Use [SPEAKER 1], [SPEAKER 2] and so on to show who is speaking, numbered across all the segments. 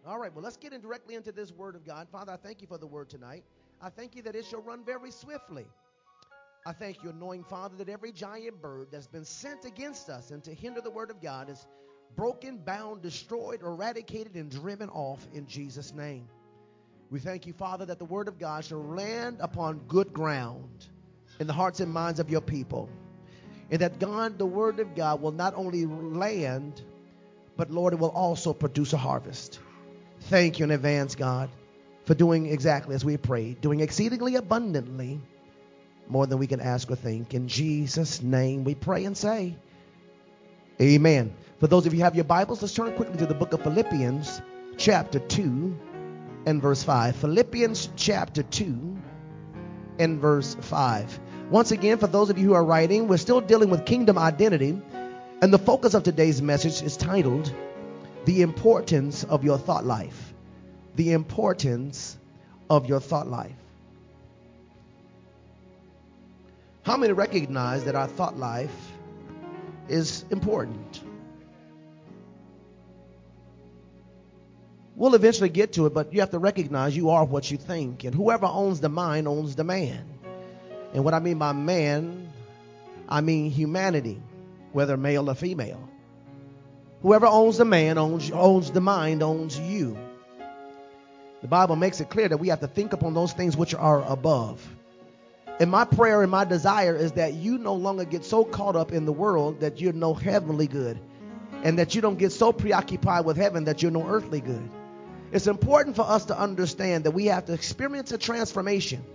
[SPEAKER 1] All right, well, let's get in directly into this word of God. Father, I thank you for the word tonight. I thank you that it shall run very swiftly. I thank you, knowing, Father, that every giant bird that's been sent against us and to hinder the word of God is broken, bound, destroyed, eradicated, and driven off in Jesus' name. We thank you, Father, that the word of God shall land upon good ground in the hearts and minds of your people. And that, God, the word of God will not only land, but, Lord, it will also produce a harvest. Thank you in advance, God, for doing exactly as we prayed, doing exceedingly abundantly more than we can ask or think. In Jesus' name we pray and say, amen. For those of you who have your Bibles, let's turn quickly to the book of Philippians, chapter 2 and verse 5. Philippians chapter 2 and verse 5. Once again, for those of you who are writing, we're still dealing with kingdom identity, and the focus of today's message is titled, The Importance of Your Thought Life. The importance of your thought life. How many recognize that our thought life is important? We'll eventually get to it, but you have to recognize you are what you think. And whoever owns the mind owns the man. And what I mean by man, I mean humanity, whether male or female. Whoever owns the man owns the mind, owns you. The Bible makes it clear that we have to think upon those things which are above. And my prayer and my desire is that you no longer get so caught up in the world that you're no heavenly good, and that you don't get so preoccupied with heaven that you're no earthly good. It's important for us to understand that we have to experience a transformation.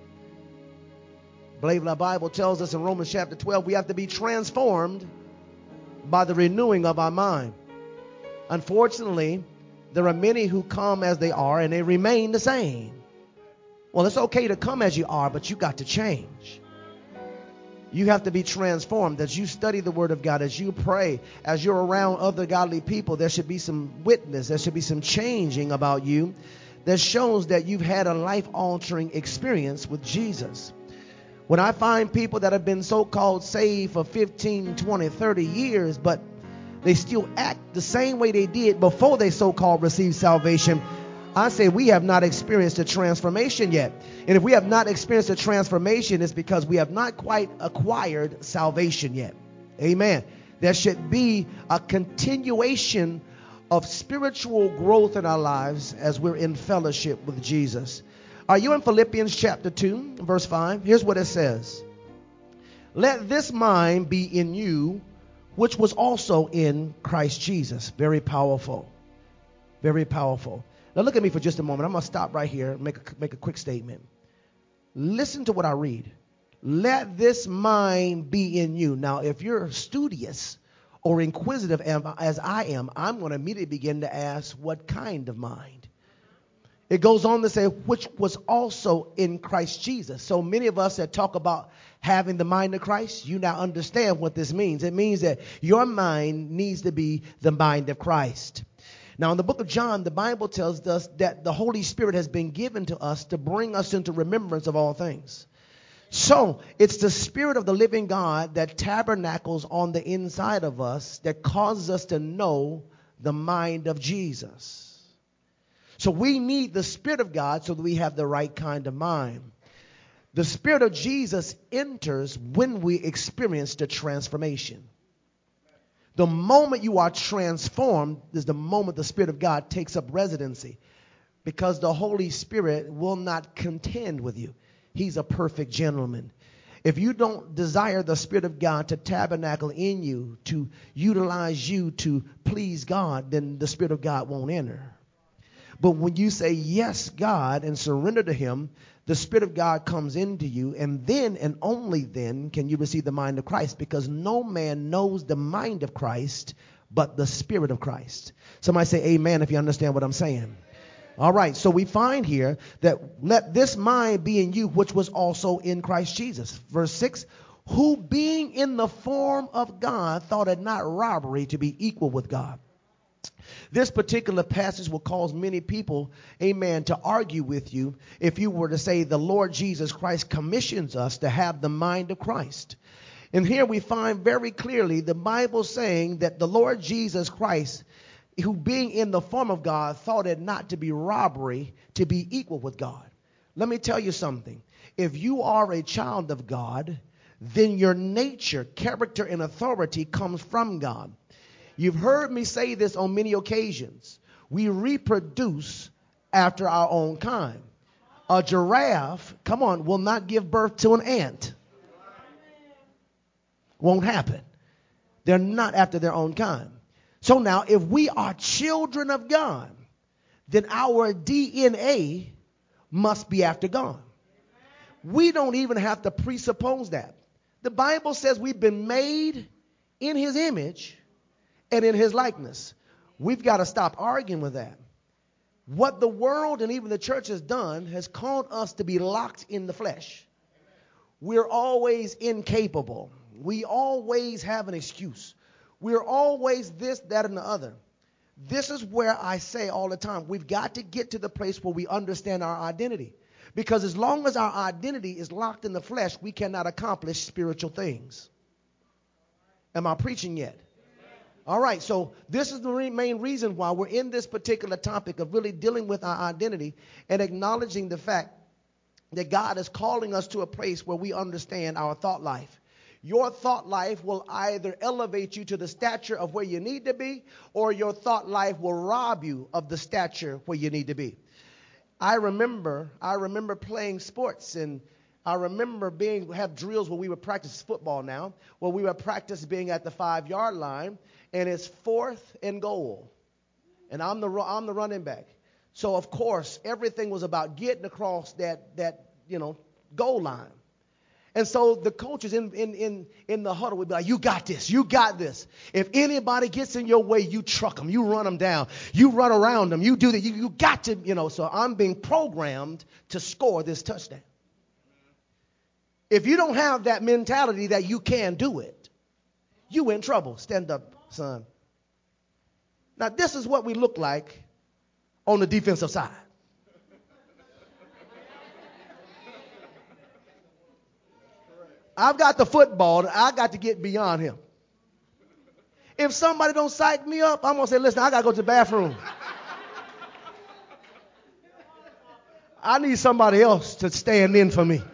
[SPEAKER 1] I believe the Bible tells us in Romans chapter 12, we have to be transformed by the renewing of our mind. Unfortunately, there are many who come as they are and they remain the same. Well, it's okay to come as you are, but you got to change. You have to be transformed. As you study the word of God, as you pray, as you're around other godly people, there should be some witness. There should be some changing about you that shows that you've had a life-altering experience with Jesus. When I find people that have been so-called saved for 15, 20, 30 years, but they still act the same way they did before they so-called received salvation, I say we have not experienced a transformation yet. And if we have not experienced a transformation, it's because we have not quite acquired salvation yet. Amen. There should be a continuation of spiritual growth in our lives as we're in fellowship with Jesus. Are you in Philippians chapter 2, verse 5? Here's what it says. Let this mind be in you, which was also in Christ Jesus. Very powerful. Very powerful. Now look at me for just a moment. I'm going to stop right here and make a quick statement. Listen to what I read. Let this mind be in you. Now, if you're studious or inquisitive as I am, I'm going to immediately begin to ask, what kind of mind? It goes on to say, which was also in Christ Jesus. So many of us that talk about having the mind of Christ, you now understand what this means. It means that your mind needs to be the mind of Christ. Now, in the book of John, the Bible tells us that the Holy Spirit has been given to us to bring us into remembrance of all things. So it's the Spirit of the living God that tabernacles on the inside of us that causes us to know the mind of Jesus. So we need the Spirit of God so that we have the right kind of mind. The Spirit of Jesus enters when we experience the transformation. The moment you are transformed is the moment the Spirit of God takes up residency, because the Holy Spirit will not contend with you. He's a perfect gentleman. If you don't desire the Spirit of God to tabernacle in you, to utilize you to please God, then the Spirit of God won't enter. But when you say yes, God, and surrender to Him, the Spirit of God comes into you, and then and only then can you receive the mind of Christ, because no man knows the mind of Christ but the Spirit of Christ. Somebody say amen if you understand what I'm saying. All right, so we find here that let this mind be in you, which was also in Christ Jesus. Verse 6, who being in the form of God thought it not robbery to be equal with God. This particular passage will cause many people, amen, to argue with you if you were to say the Lord Jesus Christ commissions us to have the mind of Christ. And here we find very clearly the Bible saying that the Lord Jesus Christ who being in the form of God thought it not to be robbery to be equal with God. Let me tell you something. If you are a child of God, then your nature, character, and authority comes from God. You've heard me say this on many occasions. We reproduce after our own kind. A giraffe, come on, will not give birth to an ant. Won't happen. They're not after their own kind. So now, if we are children of God, then our DNA must be after God. We don't even have to presuppose that. The Bible says we've been made in his image and in his likeness. We've got to stop arguing with that. What the world and even the church has done has called us to be locked in the flesh. We're always incapable. We always have an excuse. We're always this, that, and the other. This is where I say all the time, we've got to get to the place where we understand our identity. Because as long as our identity is locked in the flesh, we cannot accomplish spiritual things. Am I preaching yet? All right, so this is the main reason why we're in this particular topic of really dealing with our identity and acknowledging the fact that God is calling us to a place where we understand our thought life. Your thought life will either elevate you to the stature of where you need to be, or your thought life will rob you of the stature where you need to be. I remember playing sports, and I remember have drills where we would practice football now, where we would practice being at the 5-yard line, and it's 4th and goal, and I'm the running back. So of course everything was about getting across that goal line. And so the coaches in the huddle would be like, you got this, you got this. If anybody gets in your way, you truck them, you run them down, you run around them, you do that, you got to, so I'm being programmed to score this touchdown. If you don't have that mentality that you can do it, you in trouble. Stand up, son. Now this is what we look like on the defensive side. I've got the football. I got to get beyond him. If somebody don't psych me up, I'm going to say, listen, I got to go to the bathroom. I need somebody else to stand in for me.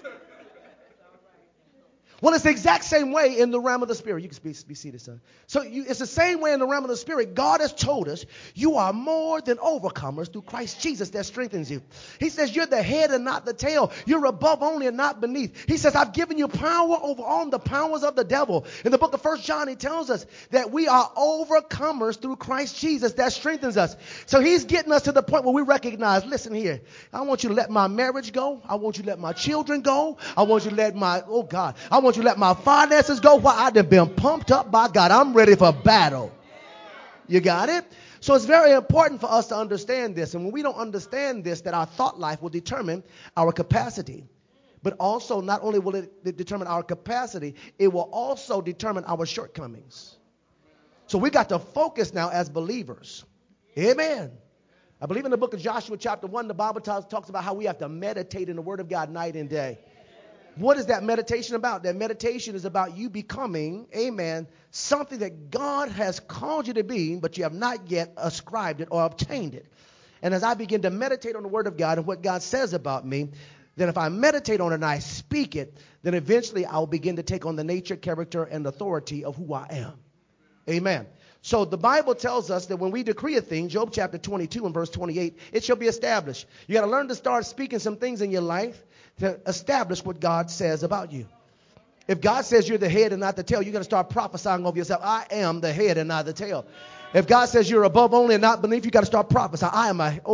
[SPEAKER 1] Well, it's the exact same way in the realm of the spirit. You can be seated, son. So it's the same way in the realm of the spirit. God has told us you are more than overcomers through Christ Jesus that strengthens you. He says you're the head and not the tail. You're above only and not beneath. He says I've given you power over all the powers of the devil. In the book of 1 John, he tells us that we are overcomers through Christ Jesus that strengthens us. So he's getting us to the point where we recognize, listen here, I want you to let my marriage go. I want you to let my children go. I want you to let I want you to let my finances go. Why? I've been pumped up by God. I'm ready for battle. You got it? So it's very important for us to understand this. And when we don't understand this, that our thought life will determine our capacity. But also, not only will it determine our capacity, it will also determine our shortcomings. So we got to focus now as believers. Amen. I believe in the book of Joshua chapter 1, the Bible talks about how we have to meditate in the word of God night and day. What is that meditation about? That meditation is about you becoming, amen, something that God has called you to be, but you have not yet ascribed it or obtained it. And as I begin to meditate on the word of God and what God says about me, then if I meditate on it and I speak it, then eventually I'll begin to take on the nature, character, and authority of who I am. Amen. So the Bible tells us that when we decree a thing, Job chapter 22 and verse 28, it shall be established. You got to learn to start speaking some things in your life to establish what God says about you. If God says you're the head and not the tail, you're going to start prophesying over yourself. I am the head and not the tail. If God says you're above only and not beneath, you got to start prophesying. I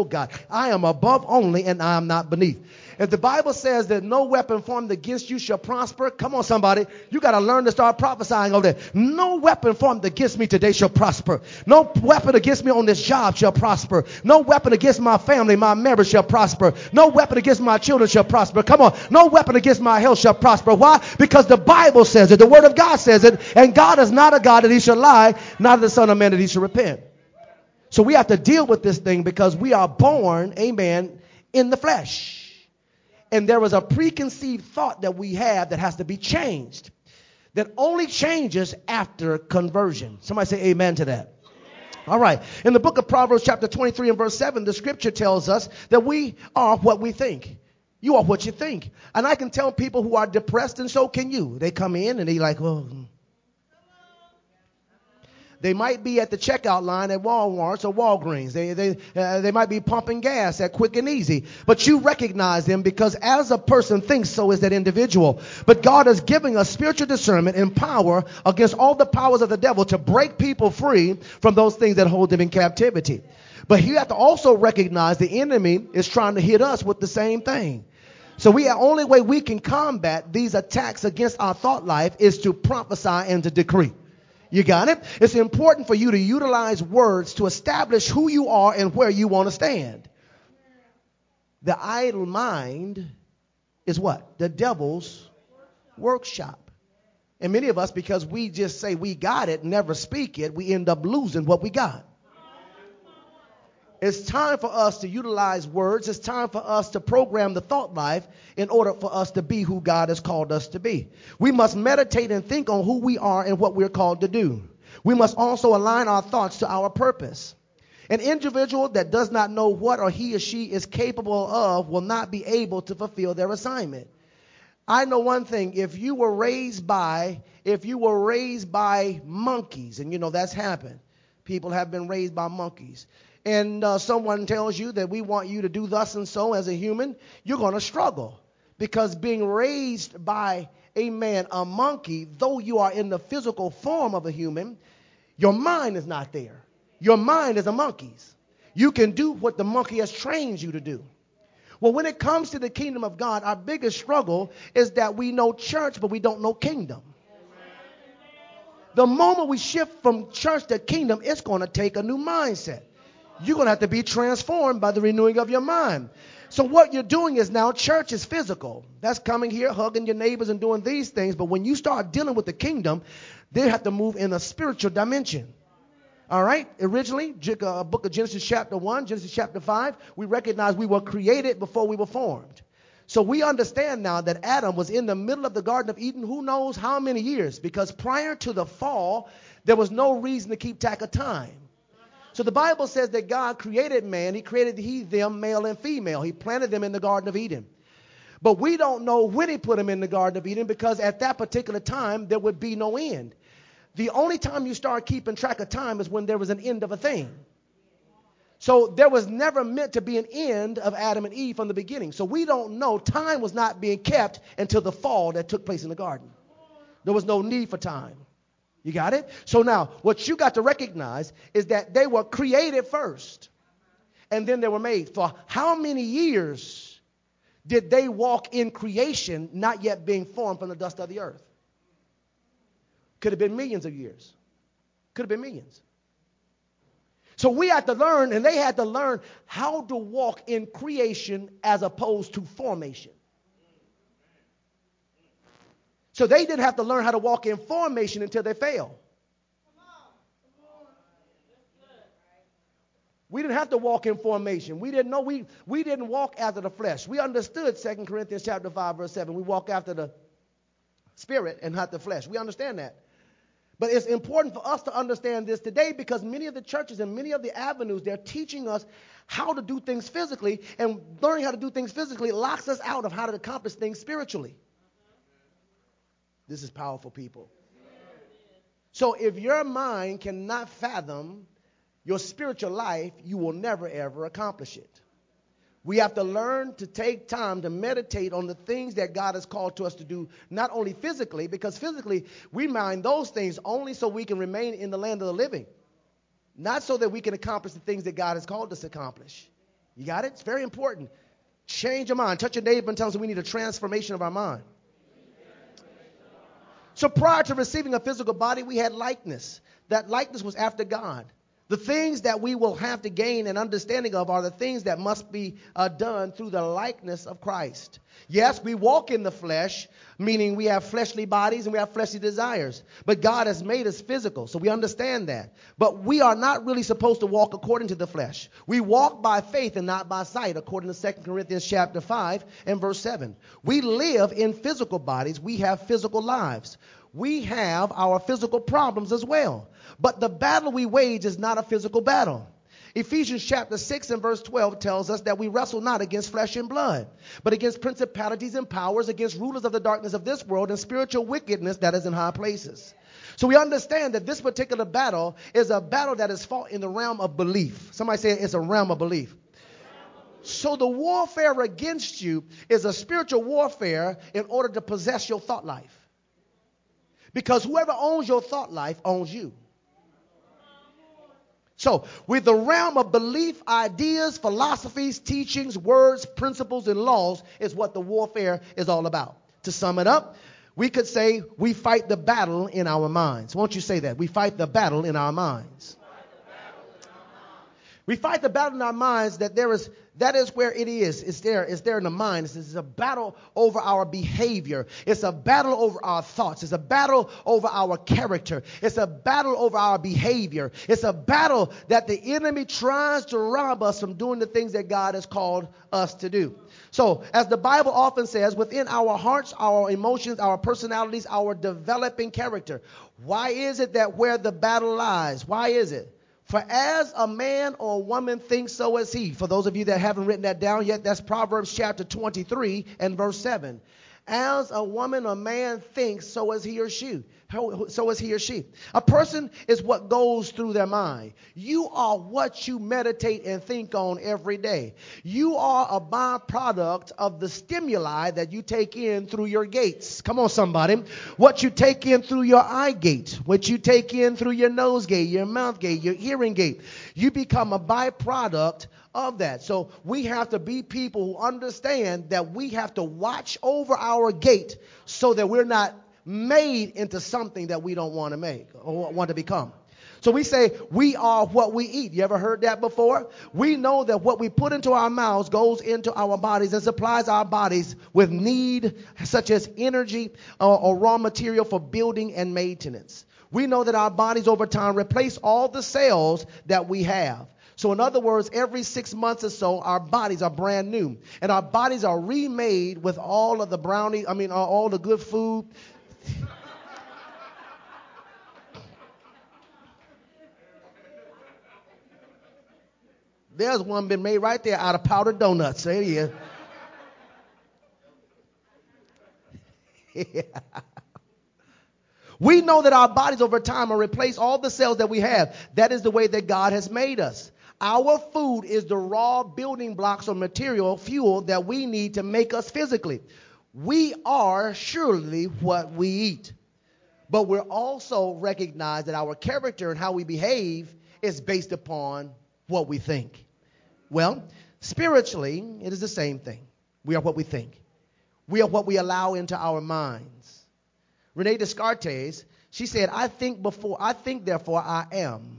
[SPEAKER 1] am above only and I am not beneath. If the Bible says that no weapon formed against you shall prosper, come on somebody, you got to learn to start prophesying over there. No weapon formed against me today shall prosper. No weapon against me on this job shall prosper. No weapon against my family, my marriage shall prosper. No weapon against my children shall prosper. Come on, no weapon against my health shall prosper. Why? Because the Bible says it, the word of God says it, and God is not a God that he should lie, not the son of man that he should repent. So we have to deal with this thing because we are born, amen, in the flesh. And there was a preconceived thought that we have that has to be changed, that only changes after conversion. Somebody say amen to that. All right. In the book of Proverbs chapter 23 and verse 7, the scripture tells us that we are what we think. You are what you think. And I can tell people who are depressed, and so can you. They come in and they like, well, they might be at the checkout line at Walmart or Walgreens. They might be pumping gas at Quick and Easy. But you recognize them because as a person thinks, so is that individual. But God is giving us spiritual discernment and power against all the powers of the devil to break people free from those things that hold them in captivity. But you have to also recognize the enemy is trying to hit us with the same thing. So the only way we can combat these attacks against our thought life is to prophesy and to decree. You got it? It's important for you to utilize words to establish who you are and where you want to stand. The idle mind is what? The devil's workshop. And many of us, because we just say we got it, never speak it, we end up losing what we got. It's time for us to utilize words. It's time for us to program the thought life in order for us to be who God has called us to be. We must meditate and think on who we are and what we're called to do. We must also align our thoughts to our purpose. An individual that does not know what or he or she is capable of will not be able to fulfill their assignment. I know one thing. If you were raised by monkeys, and you know that's happened. People have been raised by monkeys. And someone tells you that we want you to do thus and so as a human, you're going to struggle. Because being raised by, a monkey, though you are in the physical form of a human, your mind is not there. Your mind is a monkey's. You can do what the monkey has trained you to do. Well, when it comes to the kingdom of God, our biggest struggle is that we know church, but we don't know kingdom. The moment we shift from church to kingdom, it's going to take a new mindset. You're going to have to be transformed by the renewing of your mind. So what you're doing is now church is physical. That's coming here, hugging your neighbors and doing these things. But when you start dealing with the kingdom, they have to move in a spiritual dimension. All right. Originally, book of Genesis chapter 1, Genesis chapter 5, we recognize we were created before we were formed. So we understand now that Adam was in the middle of the Garden of Eden, who knows how many years, because prior to the fall, there was no reason to keep track of time. So the Bible says that God created man. He created them, male and female. He planted them in the Garden of Eden. But we don't know when he put them in the Garden of Eden because at that particular time, there would be no end. The only time you start keeping track of time is when there was an end of a thing. So there was never meant to be an end of Adam and Eve from the beginning. So we don't know. Time was not being kept until the fall that took place in the garden. There was no need for time. You got it? So now, what you got to recognize is that they were created first, and then they were made. For how many years did they walk in creation, not yet being formed from the dust of the earth? Could have been millions of years. Could have been millions. So we had to learn, and they had to learn how to walk in creation as opposed to formation. So they didn't have to learn how to walk in formation until they fell. We didn't have to walk in formation. We didn't know we didn't walk after the flesh. We understood 2 Corinthians chapter 5, verse 7. We walk after the spirit and not the flesh. We understand that. But it's important for us to understand this today because many of the churches and many of the avenues, they're teaching us how to do things physically, and learning how to do things physically locks us out of how to accomplish things spiritually. This is powerful, people. So if your mind cannot fathom your spiritual life, you will never, ever accomplish it. We have to learn to take time to meditate on the things that God has called to us to do, not only physically, because physically we mind those things only so we can remain in the land of the living, not so that we can accomplish the things that God has called us to accomplish. You got it? It's very important. Change your mind. Touch your neighbor and tell them we need a transformation of our mind. So prior to receiving a physical body, we had likeness. That likeness was after God. The things that we will have to gain an understanding of are the things that must be done through the likeness of Christ. Yes, we walk in the flesh, meaning we have fleshly bodies and we have fleshly desires. But God has made us physical, so we understand that. But we are not really supposed to walk according to the flesh. We walk by faith and not by sight, according to 2 Corinthians chapter 5 and verse 7. We live in physical bodies. We have physical lives. we have our physical problems as well. But the battle we wage is not a physical battle. Ephesians chapter 6 and verse 12 tells us that we wrestle not against flesh and blood, but against principalities and powers, against rulers of the darkness of this world and spiritual wickedness that is in high places. So we understand that this particular battle is a battle that is fought in the realm of belief. Somebody say it's a realm of belief. So the warfare against you is a spiritual warfare in order to possess your thought life. Because whoever owns your thought life owns you. So with the realm of belief, ideas, philosophies, teachings, words, principles, and laws is what the warfare is all about. To sum it up, we could say we fight the battle in our minds. Won't you say that? We fight the battle in our minds. We fight the battle in our minds that is where it is. It's there in the mind. It's a battle over our behavior. It's a battle over our thoughts. It's a battle over our character. It's a battle over our behavior. It's a battle that the enemy tries to rob us from doing the things that God has called us to do. So, as the Bible often says, within our hearts, our emotions, our personalities, our developing character. Why is it that where the battle lies? Why is it? For as a man or a woman thinks, so is he. For those of you that haven't written that down yet, that's Proverbs chapter 23 and verse 7. As a woman or man thinks, so is he or she. So is he or she. A person is what goes through their mind. You are what you meditate and think on every day. You are a byproduct of the stimuli that you take in through your gates. Come on, somebody. What you take in through your eye gate, what you take in through your nose gate, your mouth gate, your hearing gate. You become a byproduct of that. So we have to be people who understand that we have to watch over our gate so that we're not made into something that we don't want to make or want to become. So we say we are what we eat. You ever heard that before? We know that what we put into our mouths goes into our bodies and supplies our bodies with need such as energy or raw material for building and maintenance. We know that our bodies over time replace all the cells that we have. So in other words, every 6 months or so, our bodies are brand new. And our bodies are remade with all of the all the good food. There's one been made right there out of powdered donuts. There he is. Yeah. We know that our bodies over time will replace all the cells that we have. That is the way that God has made us. Our food is the raw building blocks or material, fuel that we need to make us physically. We are surely what we eat. But we're also recognize that our character and how we behave is based upon what we think. Well, spiritually, it is the same thing. We are what we think. We are what we allow into our minds. Rene Descartes, she said, I think therefore I am.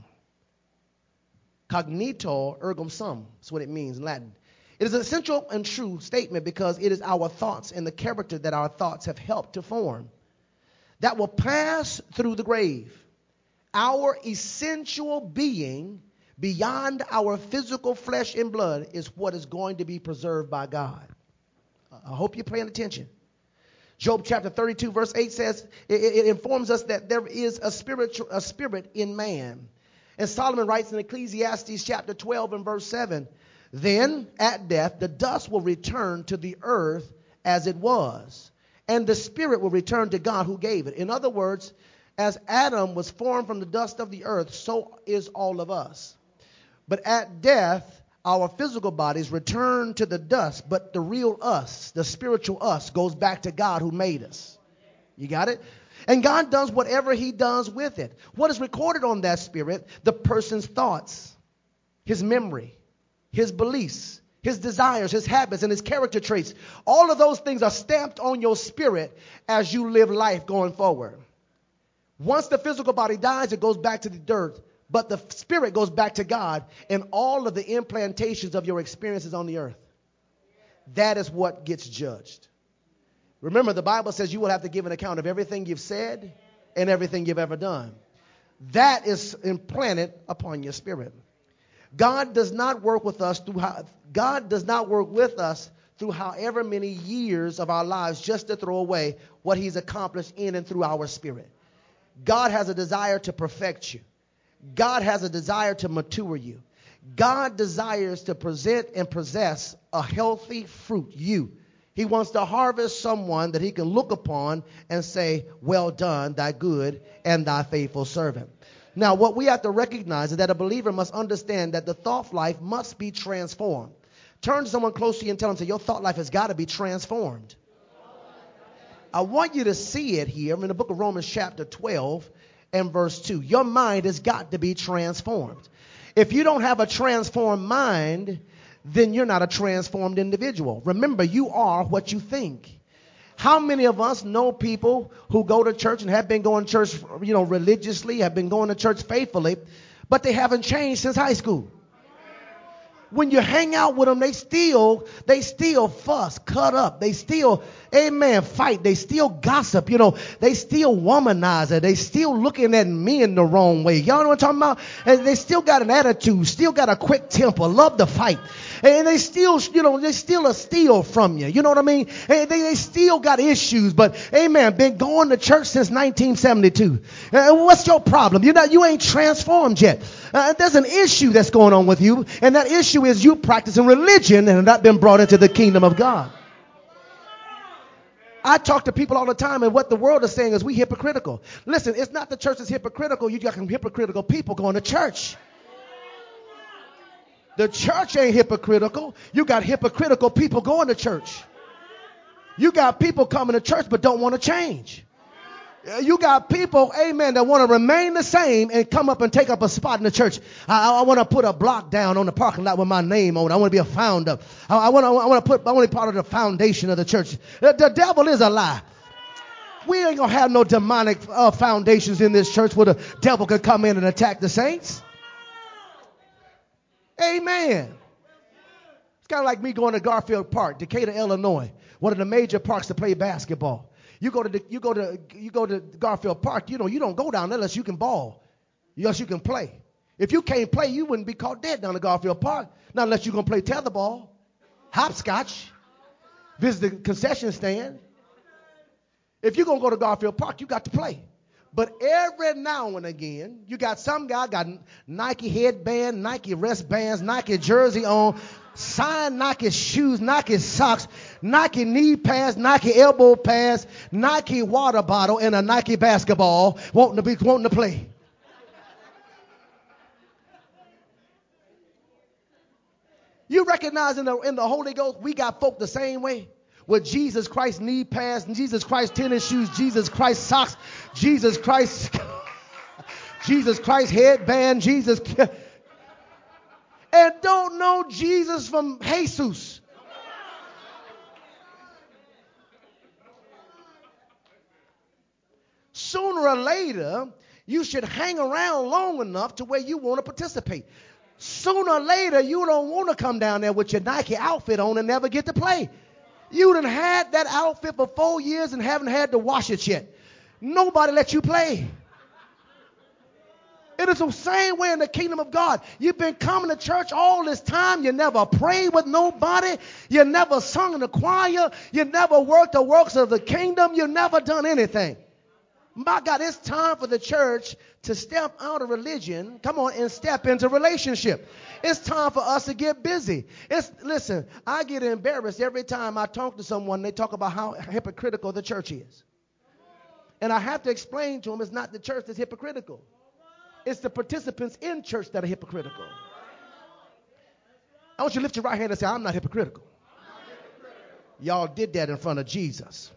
[SPEAKER 1] Cognito ergo sum. That's what it means in Latin. It is an essential and true statement because it is our thoughts and the character that our thoughts have helped to form that will pass through the grave. Our essential being beyond our physical flesh and blood is what is going to be preserved by God. I hope you're paying attention. Job chapter 32 verse 8 says, it informs us that there is a spirit in man. And Solomon writes in Ecclesiastes chapter 12 and verse 7, then at death the dust will return to the earth as it was, and the spirit will return to God who gave it. In other words, as Adam was formed from the dust of the earth, so is all of us. But at death, our physical bodies return to the dust, but the real us, the spiritual us, goes back to God who made us. You got it? And God does whatever he does with it. What is recorded on that spirit? The person's thoughts, his memory, his beliefs, his desires, his habits, and his character traits. All of those things are stamped on your spirit as you live life going forward. Once the physical body dies, it goes back to the dirt. But the spirit goes back to God and all of the implantations of your experiences on the earth. That is what gets judged. Remember, the Bible says you will have to give an account of everything you've said and everything you've ever done. That is implanted upon your spirit. God does not work with us through however many years of our lives just to throw away what he's accomplished in and through our spirit. God has a desire to perfect you. God has a desire to mature you. God desires to present and possess a healthy fruit, you. He wants to harvest someone that he can look upon and say, well done, thy good and thy faithful servant. Now, what we have to recognize is that a believer must understand that the thought life must be transformed. Turn to someone close to you and tell them, say, your thought life has got to be transformed. I want you to see it here in the book of Romans chapter 12 and verse 2. Your mind has got to be transformed. If you don't have a transformed mind, then you're not a transformed individual. Remember, you are what you think. How many of us know people who go to church and have been going to church, religiously, have been going to church faithfully, but they haven't changed since high school? When you hang out with them, they still fuss, cut up. They still, fight. They still gossip. They still womanize it. They still looking at men the wrong way. Y'all know what I'm talking about? And they still got an attitude, still got a quick temper, love to fight. And they still, they still steal from you. You know what I mean? And they still got issues, but been going to church since 1972. What's your problem? You ain't transformed yet. There's an issue that's going on with you, and that issue is you practicing religion and have not been brought into the kingdom of God. I talk to people all the time, and what the world is saying is we hypocritical. Listen, it's not the church that's hypocritical. You got some hypocritical people going to church. The church ain't hypocritical. You got hypocritical people going to church. You got people coming to church but don't want to change. You got people, that want to remain the same and come up and take up a spot in the church. I want to put a block down on the parking lot with my name on it. I want to be a founder. I want to be part of the foundation of the church. The devil is a lie. We ain't going to have no demonic foundations in this church where the devil could come in and attack the saints. Amen. It's kind of like me going to Garfield Park, Decatur, Illinois, one of the major parks to play basketball. You go to Garfield Park. You don't go down there unless you can ball, unless you can play. If you can't play, you wouldn't be caught dead down at Garfield Park. Not unless you're gonna play tetherball, hopscotch, visit the concession stand. If you're gonna go to Garfield Park, you got to play. But every now and again, you got some guy got Nike headband, Nike wristbands, Nike jersey on, signed Nike shoes, Nike socks, Nike knee pads, Nike elbow pads, Nike water bottle, and a Nike basketball, wanting to play. You recognize in the Holy Ghost, we got folk the same way. With Jesus Christ knee pads, Jesus Christ tennis shoes, Jesus Christ socks, Jesus Christ headband, Jesus, and don't know Jesus from Jesus. Sooner or later, you should hang around long enough to where you want to participate. Sooner or later, you don't want to come down there with your Nike outfit on and never get to play. You done had that outfit for 4 years and haven't had to wash it yet. Nobody let you play. It is the same way in the kingdom of God. You've been coming to church all this time. You never prayed with nobody. You never sung in the choir. You never worked the works of the kingdom. You never done anything. My God, it's time for the church to step out of religion, come on, and step into relationship. It's time for us to get busy. Listen, I get embarrassed every time I talk to someone, they talk about how hypocritical the church is. And I have to explain to them it's not the church that's hypocritical. It's the participants in church that are hypocritical. I want you to lift your right hand and say, I'm not hypocritical. Y'all did that in front of Jesus.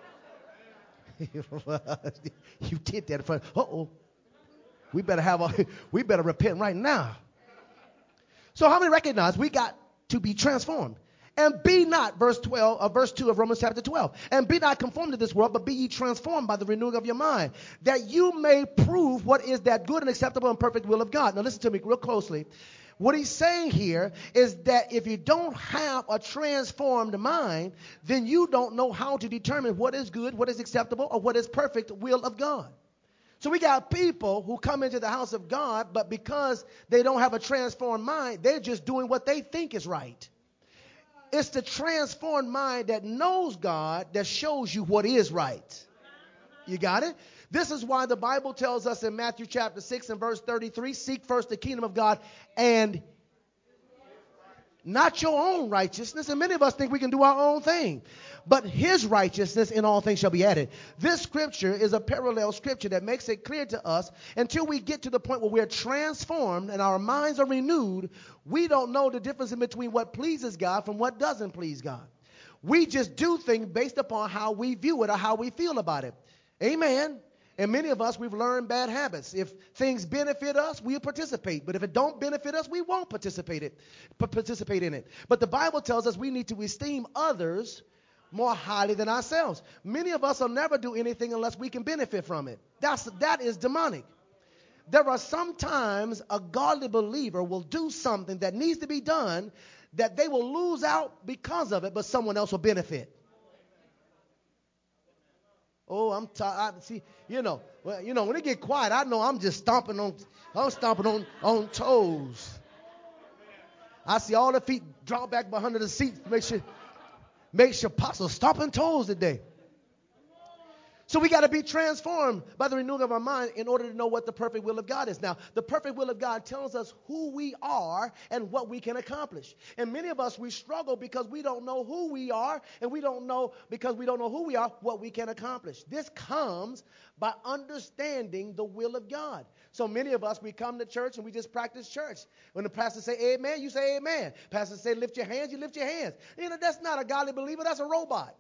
[SPEAKER 1] You did that in front. We better repent right now. So how many recognize we got to be transformed? And be not, verse 2 of Romans chapter 12. And be not conformed to this world, but be ye transformed by the renewing of your mind, that you may prove what is that good and acceptable and perfect will of God. Now listen to me real closely. What he's saying here is that if you don't have a transformed mind, then you don't know how to determine what is good, what is acceptable, or what is perfect will of God. So we got people who come into the house of God, but because they don't have a transformed mind, they're just doing what they think is right. It's the transformed mind that knows God that shows you what is right. You got it? This is why the Bible tells us in Matthew chapter 6 and verse 33, seek first the kingdom of God and not your own righteousness. And many of us think we can do our own thing. But his righteousness in all things shall be added. This scripture is a parallel scripture that makes it clear to us until we get to the point where we're transformed and our minds are renewed, we don't know the difference in between what pleases God from what doesn't please God. We just do things based upon how we view it or how we feel about it. Amen. And many of us, we've learned bad habits. If things benefit us, we'll participate. But if it don't benefit us, we won't participate in it. But the Bible tells us we need to esteem others more highly than ourselves. Many of us will never do anything unless we can benefit from it. That is demonic. There are sometimes a godly believer will do something that needs to be done that they will lose out because of it, but someone else will benefit. Oh, I'm tired. See, when it get quiet, I know I'm just stomping on toes. I see all the feet draw back behind the seat. Make sure Apostle stomping toes today. So we got to be transformed by the renewing of our mind in order to know what the perfect will of God is. Now, the perfect will of God tells us who we are and what we can accomplish. And many of us, we struggle because we don't know who we are, and because we don't know who we are, what we can accomplish. This comes by understanding the will of God. So many of us, we come to church and we just practice church. When the pastor say amen, you say amen. Pastor say lift your hands, you lift your hands. That's not a godly believer, that's a robot.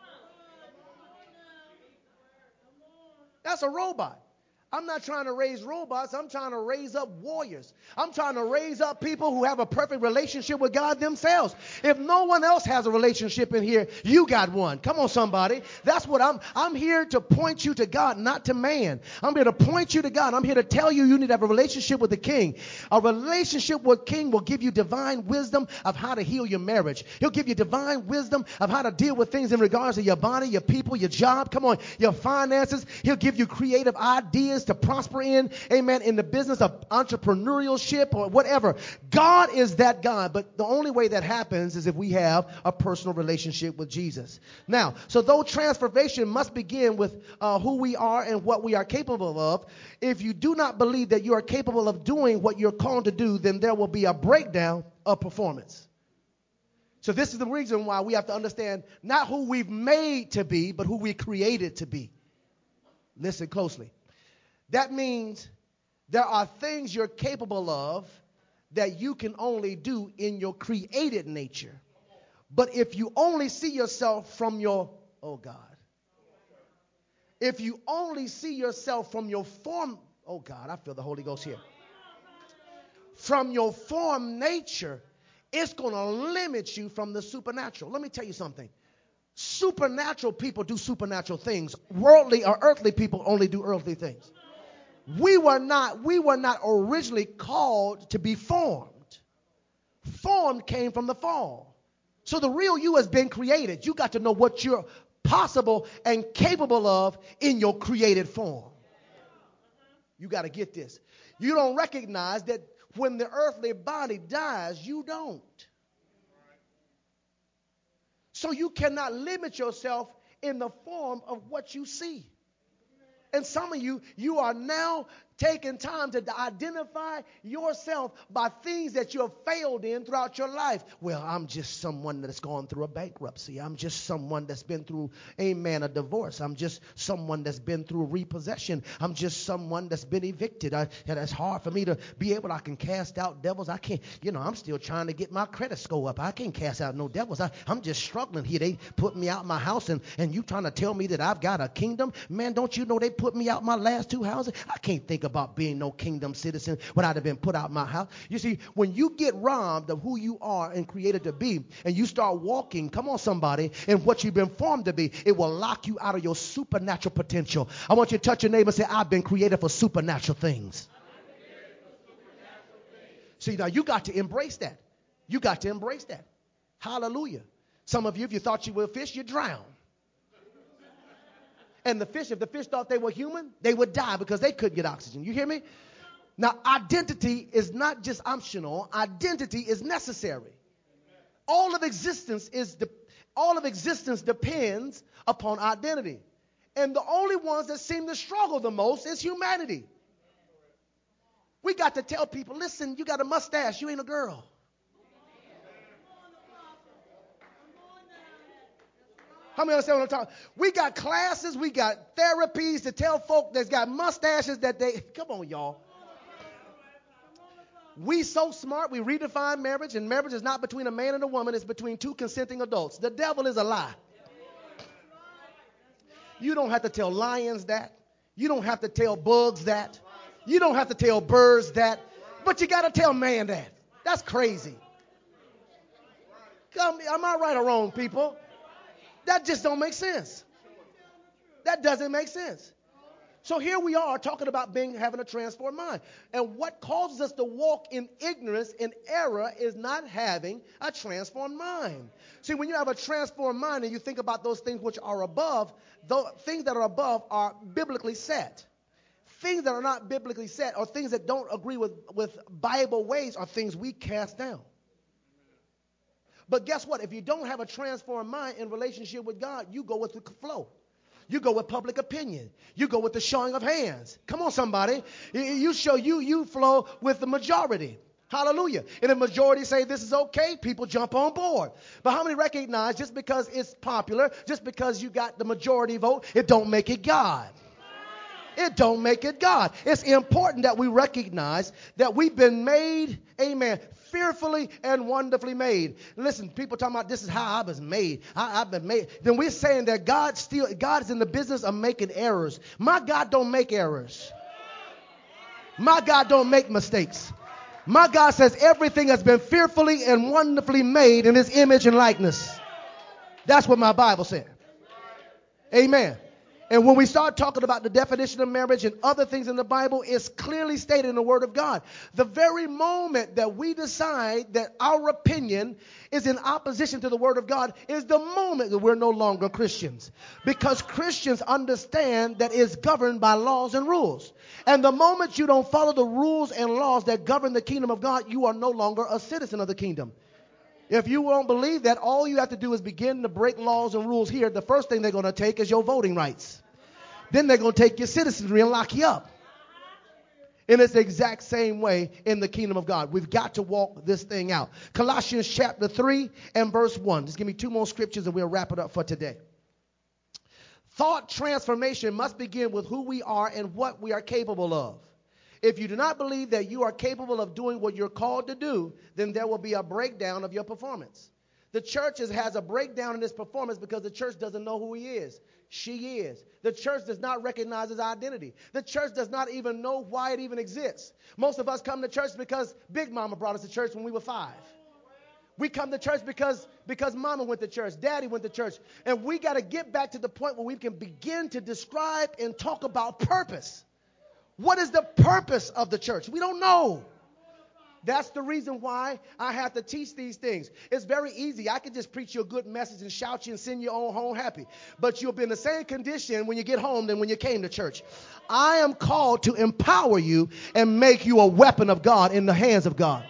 [SPEAKER 1] That's a robot. I'm not trying to raise robots. I'm trying to raise up warriors. I'm trying to raise up people who have a perfect relationship with God themselves. If no one else has a relationship in here, you got one. Come on, somebody. That's what I'm here to point you to God, not to man. I'm here to point you to God. I'm here to tell you need to have a relationship with the King. A relationship with King will give you divine wisdom of how to heal your marriage. He'll give you divine wisdom of how to deal with things in regards to your body, your people, your job. Come on, your finances. He'll give you creative ideas to prosper in, amen, in the business of entrepreneurship or whatever. God is that God, but the only way that happens is if we have a personal relationship with Jesus. Now, so though transformation must begin with who we are and what we are capable of, if you do not believe that you are capable of doing what you're called to do, then there will be a breakdown of performance. So this is the reason why we have to understand not who we've made to be, but who we created to be. Listen closely. That means there are things you're capable of that you can only do in your created nature. But if you only see yourself from if you only see yourself from your form, I feel the Holy Ghost here. From your form nature, it's going to limit you from the supernatural. Let me tell you something. Supernatural people do supernatural things. Worldly or earthly people only do earthly things. We were not originally called to be formed. Formed came from the fall. So the real you has been created. You got to know what you're possible and capable of in your created form. You got to get this. You don't recognize that when the earthly body dies, you don't. So you cannot limit yourself in the form of what you see. And some of you are now taking time to identify yourself by things that you have failed in throughout your life. Well, I'm just someone that's gone through a bankruptcy. I'm just someone that's been through, a divorce. I'm just someone that's been through repossession. I'm just someone that's been evicted. It's hard for me to be able, I can cast out devils. I can't, I'm still trying to get my credit score up. I can't cast out no devils. I'm just struggling here. They put me out my house and you trying to tell me that I've got a kingdom? Man, don't you know they put me out my last 2 houses? I can't think about being no kingdom citizen when I'd have been put out my house. You see, when you get robbed of who you are and created to be, and you start walking, come on somebody, in what you've been formed to be, it will lock you out of your supernatural potential. I want you to touch your neighbor and say, I've been created for supernatural things. See, now you got to embrace that. You got to embrace that. Hallelujah. Some of you, if you thought you were a fish, you drown. And the fish, if the fish thought they were human, they would die because they couldn't get oxygen. You hear me? Now, identity is not just optional. Identity is necessary. All of existence depends upon identity. And the only ones that seem to struggle the most is humanity. We got to tell people, listen, you got a mustache, you ain't a girl. How many understand what I'm talking? We got classes, we got therapies to tell folk that's got mustaches that they, come on, y'all. We so smart, we redefine marriage, and marriage is not between a man and a woman, it's between two consenting adults. The devil is a lie. You don't have to tell lions that. You don't have to tell bugs that. You don't have to tell birds that. But you got to tell man that. That's crazy. Am I right or wrong, people? That just don't make sense. That doesn't make sense. So here we are talking about having a transformed mind. And what causes us to walk in ignorance and error is not having a transformed mind. See, when you have a transformed mind and you think about those things which are above, those things that are above are biblically set. Things that are not biblically set or things that don't agree with Bible ways are things we cast down. But guess what? If you don't have a transformed mind in relationship with God, you go with the flow. You go with public opinion. You go with the showing of hands. Come on, somebody. You flow with the majority. Hallelujah. And the majority say this is okay, people jump on board. But how many recognize just because it's popular, just because you got the majority vote, it don't make it God? It don't make it God. It's important that we recognize that we've been made, amen, fearfully and wonderfully made. Listen, people talking about this is how I was made. I've been made. Then we're saying that God is in the business of making errors. My God don't make errors. My God don't make mistakes. My God says everything has been fearfully and wonderfully made in his image and likeness. That's what my Bible said. Amen. And when we start talking about the definition of marriage and other things in the Bible, it's clearly stated in the Word of God. The very moment that we decide that our opinion is in opposition to the Word of God is the moment that we're no longer Christians. Because Christians understand that it's governed by laws and rules. And the moment you don't follow the rules and laws that govern the kingdom of God, you are no longer a citizen of the kingdom. If you won't believe that, all you have to do is begin to break laws and rules here. The first thing they're going to take is your voting rights. Then they're going to take your citizenry and lock you up. And it's the exact same way in the kingdom of God. We've got to walk this thing out. Colossians chapter 3 and verse 1. Just give me two more scriptures and we'll wrap it up for today. Thought transformation must begin with who we are and what we are capable of. If you do not believe that you are capable of doing what you're called to do, then there will be a breakdown of your performance. The church has a breakdown in its performance because the church doesn't know who he is. She is. The church does not recognize his identity. The church does not even know why it even exists. Most of us come to church because Big Mama brought us to church when we were 5. We come to church because Mama went to church, Daddy went to church. And we got to get back to the point where we can begin to describe and talk about purpose. What is the purpose of the church? We don't know. That's the reason why I have to teach these things. It's very easy. I can just preach you a good message and shout you and send you on home happy. But you'll be in the same condition when you get home than when you came to church. I am called to empower you and make you a weapon of God in the hands of God.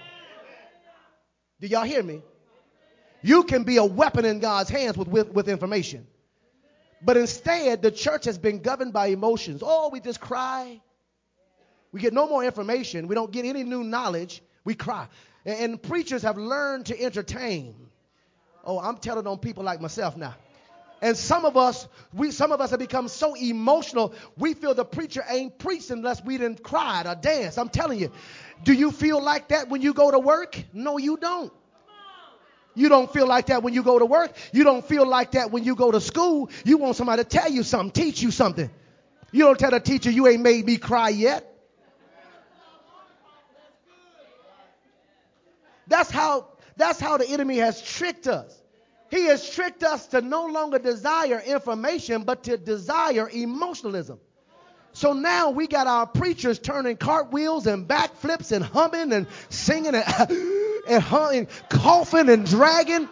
[SPEAKER 1] Do y'all hear me? You can be a weapon in God's hands with information. But instead, the church has been governed by emotions. Oh, we just cry. We get no more information. We don't get any new knowledge. We cry. And preachers have learned to entertain. Oh, I'm telling on people like myself now. And some of us have become so emotional, we feel the preacher ain't preached unless we didn't cry or dance. I'm telling you. Do you feel like that when you go to work? No, you don't. You don't feel like that when you go to work. You don't feel like that when you go to school. You want somebody to tell you something, teach you something. You don't tell the teacher you ain't made me cry yet. That's how the enemy has tricked us. He has tricked us to no longer desire information, but to desire emotionalism. So now we got our preachers turning cartwheels and backflips and humming and singing and coughing and dragging.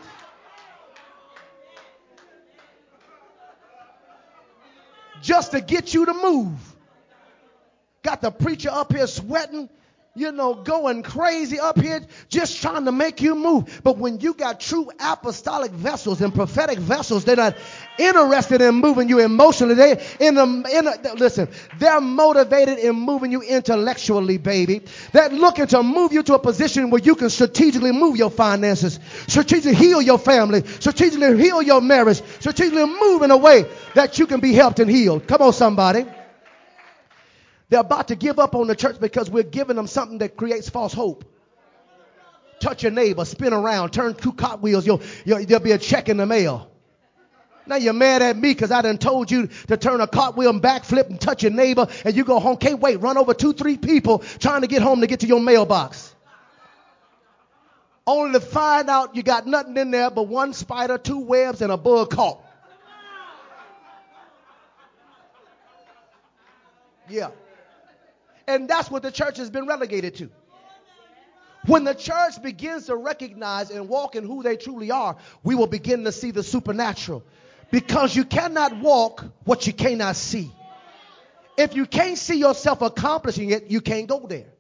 [SPEAKER 1] Just to get you to move. Got the preacher up here sweating. going crazy up here just trying to make you move. But when you got true apostolic vessels and prophetic vessels, they're not interested in moving you emotionally. Listen, they're motivated in moving you intellectually, baby. They're looking to move you to a position where you can strategically move your finances, strategically heal your family, strategically heal your marriage, strategically move in a way that you can be helped and healed. Come on, somebody. They're about to give up on the church because we're giving them something that creates false hope. Touch your neighbor, spin around, turn 2 cartwheels, there'll be a check in the mail. Now you're mad at me because I done told you to turn a cartwheel and backflip and touch your neighbor, and you go home, can't wait, run over 2-3 people trying to get home to get to your mailbox. Only to find out you got nothing in there but 1 spider, 2 webs, and a bug caught. Yeah. And that's what the church has been relegated to. When the church begins to recognize and walk in who they truly are, we will begin to see the supernatural. Because you cannot walk what you cannot see. If you can't see yourself accomplishing it, you can't go there.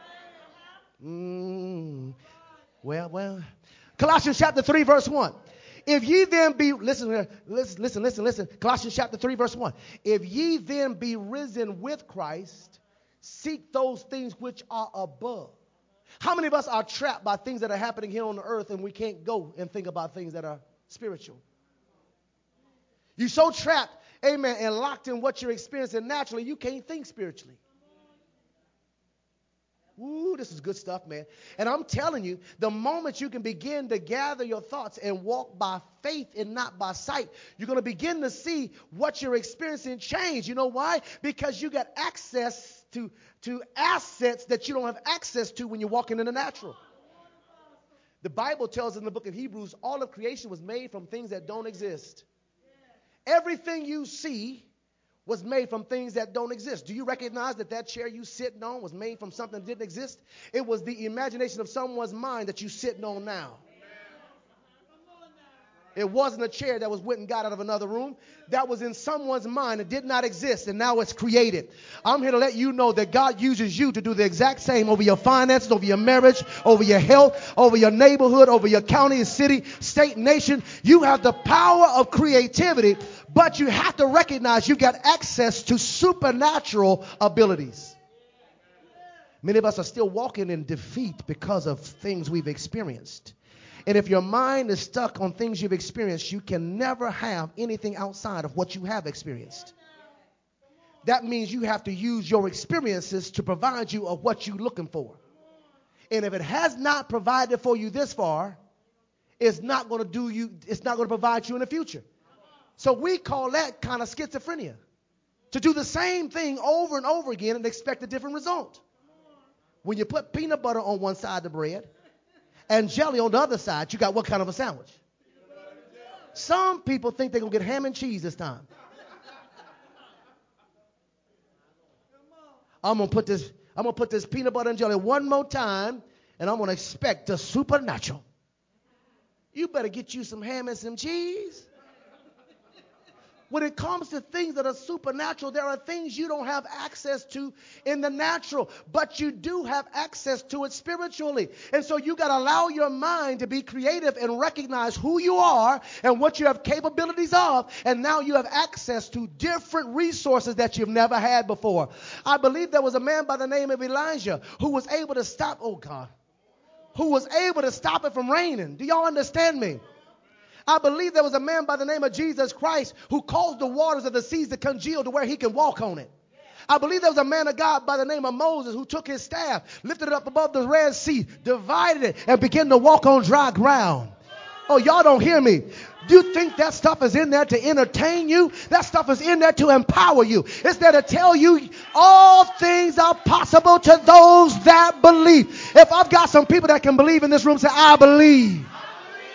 [SPEAKER 1] Well. Colossians chapter 3, verse 1. If ye then be, listen. Colossians chapter 3, verse 1. If ye then be risen with Christ, seek those things which are above. How many of us are trapped by things that are happening here on the earth and we can't go and think about things that are spiritual? You're so trapped, amen, and locked in what you're experiencing naturally, you can't think spiritually. Ooh, this is good stuff, man. And I'm telling you, the moment you can begin to gather your thoughts and walk by faith and not by sight, you're going to begin to see what you're experiencing change. You know why? Because you got access to assets that you don't have access to when you're walking in the natural. The Bible tells in the book of Hebrews, all of creation was made from things that don't exist. Everything you see was made from things that don't exist. Do you recognize that chair you sitting on was made from something that didn't exist? It was the imagination of someone's mind that you're sitting on now. It wasn't a chair that was went and got out of another room. That was in someone's mind. It did not exist, and now it's created. I'm here to let you know that God uses you to do the exact same over your finances, over your marriage, over your health, over your neighborhood, over your county, city, state, nation. You have the power of creativity, but you have to recognize you've got access to supernatural abilities. Many of us are still walking in defeat because of things we've experienced. And if your mind is stuck on things you've experienced, you can never have anything outside of what you have experienced. That means you have to use your experiences to provide you of what you're looking for. And if it has not provided for you this far, it's not going to provide you in the future. So we call that kind of schizophrenia. To do the same thing over and over again and expect a different result. When you put peanut butter on one side of the bread and jelly on the other side, you got what kind of a sandwich? Some people think they're going to get ham and cheese this time. I'm going to put this peanut butter and jelly one more time, and I'm going to expect the supernatural. You better get you some ham and some cheese. When it comes to things that are supernatural, there are things you don't have access to in the natural, but you do have access to it spiritually. And so you got to allow your mind to be creative and recognize who you are and what you have capabilities of. And now you have access to different resources that you've never had before. I believe there was a man by the name of Elijah who was able to stop, who was able to stop it from raining. Do y'all understand me? I believe there was a man by the name of Jesus Christ who caused the waters of the seas to congeal to where he can walk on it. I believe there was a man of God by the name of Moses who took his staff, lifted it up above the Red Sea, divided it, and began to walk on dry ground. Oh, y'all don't hear me. Do you think that stuff is in there to entertain you? That stuff is in there to empower you. It's there to tell you all things are possible to those that believe. If I've got some people that can believe in this room, say, I believe.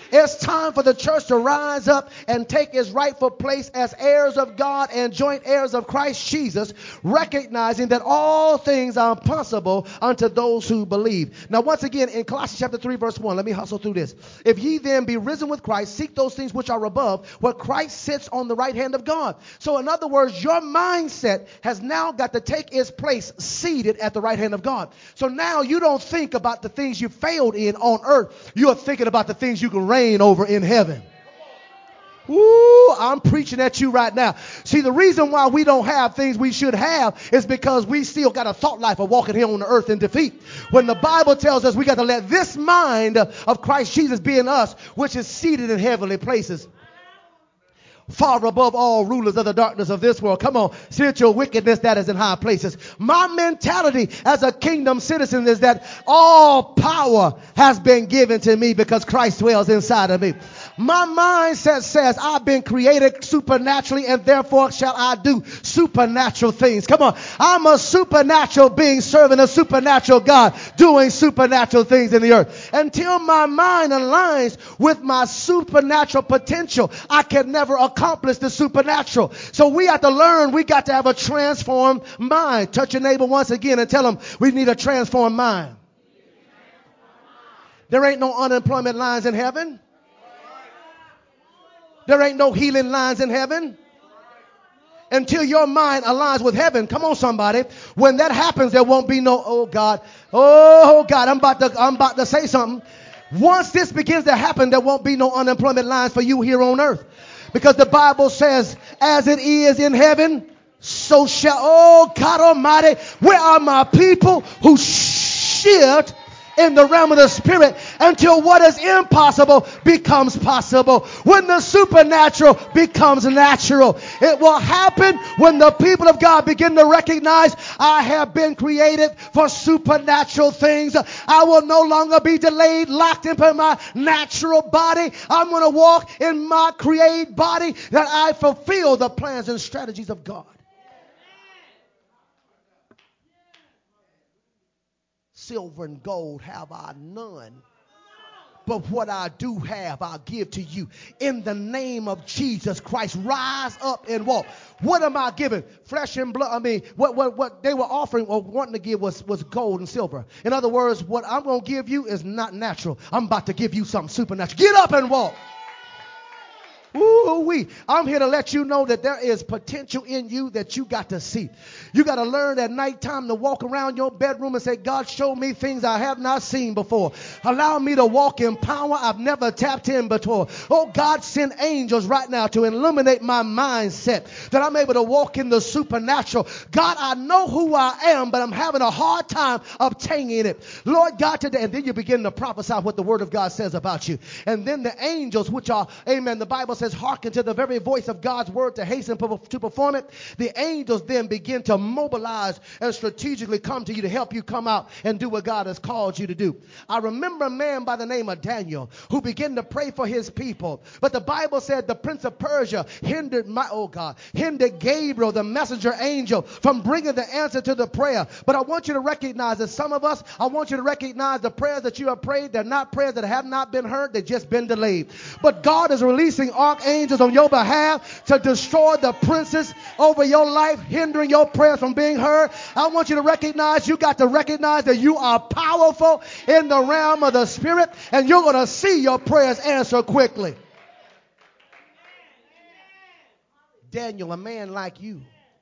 [SPEAKER 1] It's time for the church to rise up and take its rightful place as heirs of God and joint heirs of Christ Jesus, recognizing that all things are possible unto those who believe. Now, once again, in Colossians chapter 3, verse 1, let me hustle through this. If ye then be risen with Christ, seek those things which are above, where Christ sits on the right hand of God. So, in other words, your mindset has now got to take its place seated at the right hand of God. So now you don't think about the things you failed in on earth. You are thinking about the things you can reign over in heaven. Ooh, I'm preaching at you right now. See, the reason why we don't have things we should have is because we still got a thought life of walking here on the earth in defeat. When the Bible tells us we got to let this mind of Christ Jesus be in us, which is seated in heavenly places, far above all rulers of the darkness of this world. Come on, spiritual wickedness that is in high places. My mentality as a kingdom citizen is that all power has been given to me because Christ dwells inside of me. My mindset says I've been created supernaturally and therefore shall I do supernatural things. Come on, I'm a supernatural being serving a supernatural God, doing supernatural things in the earth. Until my mind aligns with my supernatural potential, I can never accomplish the supernatural. So we have to learn, we got to have a transformed mind. Touch your neighbor once again and tell them we need a transformed mind. There ain't no unemployment lines in heaven. There ain't no healing lines in heaven. Until your mind aligns with heaven. Come on, somebody. When that happens, there won't be no, oh God, I'm about to say something. Once this begins to happen, there won't be no unemployment lines for you here on earth. Because the Bible says, as it is in heaven, so shall, oh God Almighty, where are my people who shift in the realm of the spirit until what is impossible becomes possible? When the supernatural becomes natural, it will happen when the people of God begin to recognize I have been created for supernatural things. I will no longer be delayed, locked into my natural body. I'm going to walk in my created body that I fulfill the plans and strategies of God. Silver and gold have I none, but what I do have, I'll give to you. In the name of Jesus Christ, rise up and walk. What am I giving? Flesh and blood. I mean, what they were offering or wanting to give was gold and silver. In other words, what I'm going to give you is not natural. I'm about to give you something supernatural. Get up and walk. Ooh-wee. I'm here to let you know that there is potential in you that you got to see. You got to learn at nighttime to walk around your bedroom and say, God, show me things I have not seen before. Allow me to walk in power I've never tapped in before. Oh, God, send angels right now to illuminate my mindset that I'm able to walk in the supernatural. God, I know who I am, but I'm having a hard time obtaining it. Lord God, today, and then you begin to prophesy what the word of God says about you. And then the angels, which are, amen, the Bible says, hearken to the very voice of God's word to hasten to perform it. The angels then begin to mobilize and strategically come to you to help you come out and do what God has called you to do. I remember a man by the name of Daniel who began to pray for his people. But the Bible said the prince of Persia hindered Gabriel, the messenger angel, from bringing the answer to the prayer. But I want you to recognize that some of us, I want you to recognize the prayers that you have prayed, they're not prayers that have not been heard, they've just been delayed. But God is releasing archangels on your behalf to destroy the princes over your life, hindering your prayers from being heard. I want you to recognize, you got to recognize that you are powerful in the realm of the spirit, and you're going to see your prayers answered quickly. Daniel, a man like you,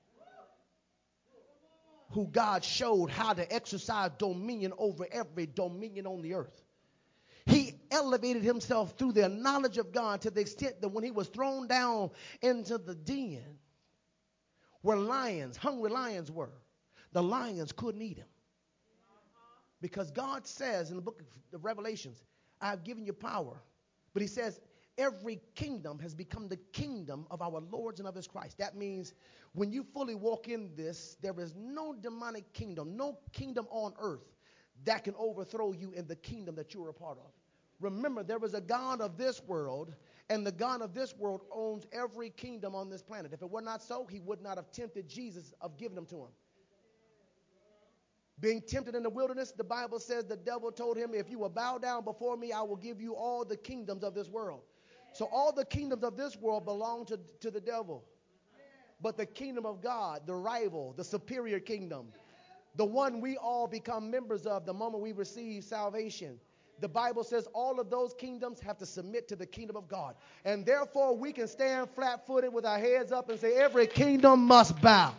[SPEAKER 1] who God showed how to exercise dominion over every dominion on the earth. He elevated himself through the knowledge of God to the extent that when he was thrown down into the den where lions, hungry lions were, the lions couldn't eat him. Because God says in the book of Revelations, I have given you power. But he says every kingdom has become the kingdom of our Lord and of his Christ. That means when you fully walk in this, there is no demonic kingdom, no kingdom on earth that can overthrow you in the kingdom that you are a part of. Remember, there is a God of this world, and the God of this world owns every kingdom on this planet. If it were not so, he would not have tempted Jesus of giving them to him. Being tempted in the wilderness, the Bible says the devil told him, if you will bow down before me, I will give you all the kingdoms of this world. So all the kingdoms of this world belong to the devil. But the kingdom of God, the rival, the superior kingdom, the one we all become members of the moment we receive salvation, the Bible says all of those kingdoms have to submit to the kingdom of God. And therefore we can stand flat-footed with our heads up and say every kingdom must bow.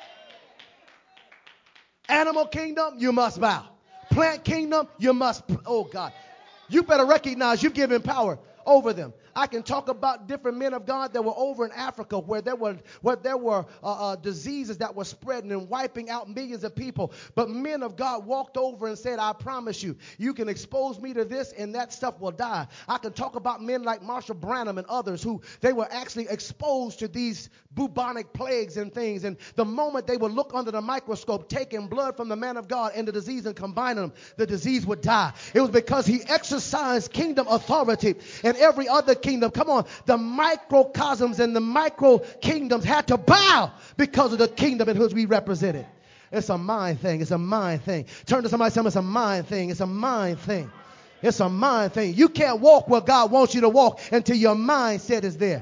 [SPEAKER 1] Animal kingdom, you must bow. Plant kingdom, you must. Oh God, you better recognize you've given power over them. I can talk about different men of God that were over in Africa where there were diseases that were spreading and wiping out millions of people. But men of God walked over and said, I promise you, you can expose me to this and that stuff will die. I can talk about men like Marshall Branham and others who they were actually exposed to these bubonic plagues and things. And the moment they would look under the microscope, taking blood from the man of God and the disease and combining them, the disease would die. It was because he exercised kingdom authority and every other kingdom. Come on, the microcosms and the micro kingdoms had to bow because of the kingdom in which we represented. It's a mind thing. It's a mind thing. Turn to somebody and tell them it's a mind thing. It's a mind thing. It's a mind thing. You can't walk where God wants you to walk until your mindset is there.